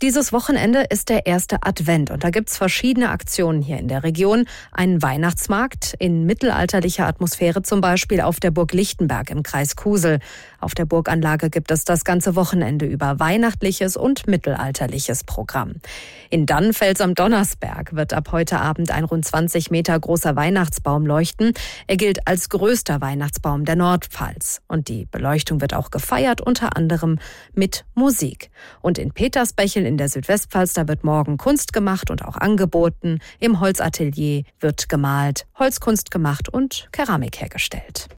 Dieses Wochenende ist der erste Advent und da gibt's verschiedene Aktionen hier in der Region. Einen Weihnachtsmarkt in mittelalterlicher Atmosphäre, zum Beispiel auf der Burg Lichtenberg im Kreis Kusel. Auf der Burganlage gibt es das ganze Wochenende über weihnachtliches und mittelalterliches Programm. In Dannenfels am Donnersberg wird ab heute Abend ein rund 20 Meter großer Weihnachtsbaum leuchten. Er gilt als größter Weihnachtsbaum der Nordpfalz. Und die Beleuchtung wird auch gefeiert, unter anderem mit Musik. Und in Petersbechl in der Südwestpfalz, da wird morgen Kunst gemacht und auch angeboten. Im Holzatelier wird gemalt, Holzkunst gemacht und Keramik hergestellt.